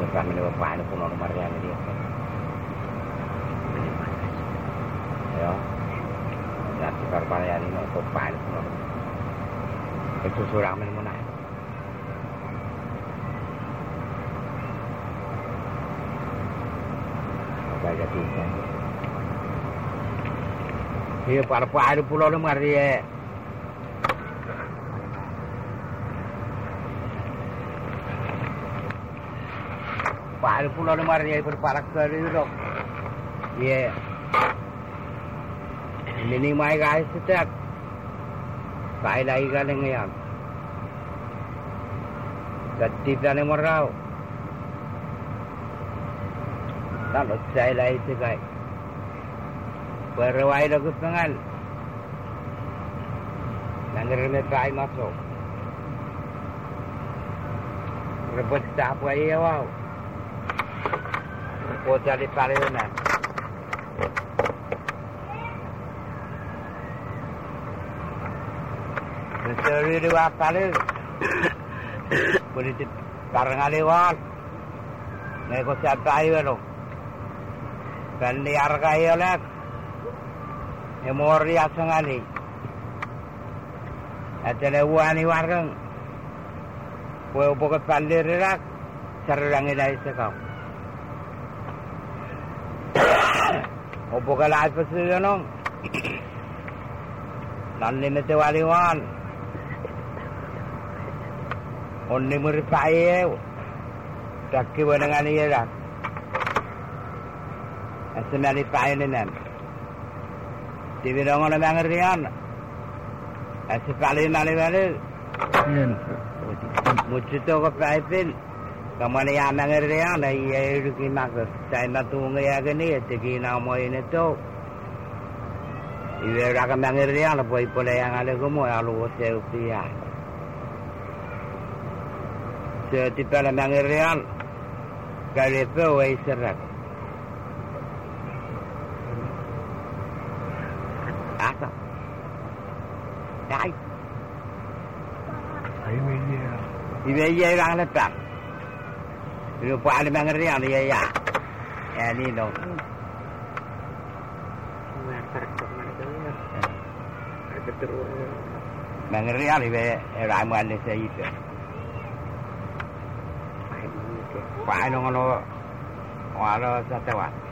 kami ni bapak ni pun orang Marian dia. Ya. Nanti Marian ni nak bapak ni pun. Itu seorang mana? Baca tulisan. Dia para ada pulau ni Marian. Pak pulau ni Marian berparak ke itu. Ye. Ini mai guys setiap. Kai lagi kan yang. Ketika ni merau. Kalau saya lagi sekai. Berwai lagu pengal. Nangger ni try masuk. Rebut tak apa ia wow. Kau cari paliuna. Mencari dua pali. Politik karang aliwan. Negosiasi ayo lo. Dan diargai oleh memori asangali. Ada wani warang. Kau bukan palir rak. Serang ilai sekau. Opo ka lahat pa siya nung non-limite waliwan on-limite paye takki wanangan niya lang asamali paye ninan tibirong na mga riyan asipali mali muchito ka paye pil Kamane ya mangeria na ye ruki magas tai matunga ya gani tegi na mo ineto iwe raga mangeria la poi pole yang ale gomo alu se upia se tipala mangeria kale pe wei serak asa dai iwe ye rang la tak Lu pak ada mangar dia ni ya. Ya ni dong. Mangar dia ni be ramuan ni saya itu. Pak nong lo wala satawa.